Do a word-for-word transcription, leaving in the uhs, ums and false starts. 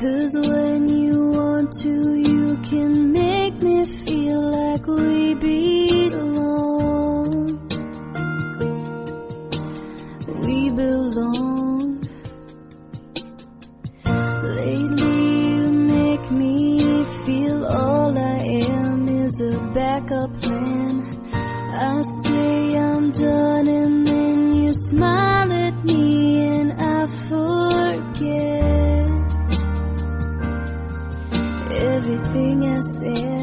'Cause when you want to, you can make me feel like we belong. We belong. Lately you make me feel all I am is a backup plan. I say I'm done and then you smile at me and I forget everything I said.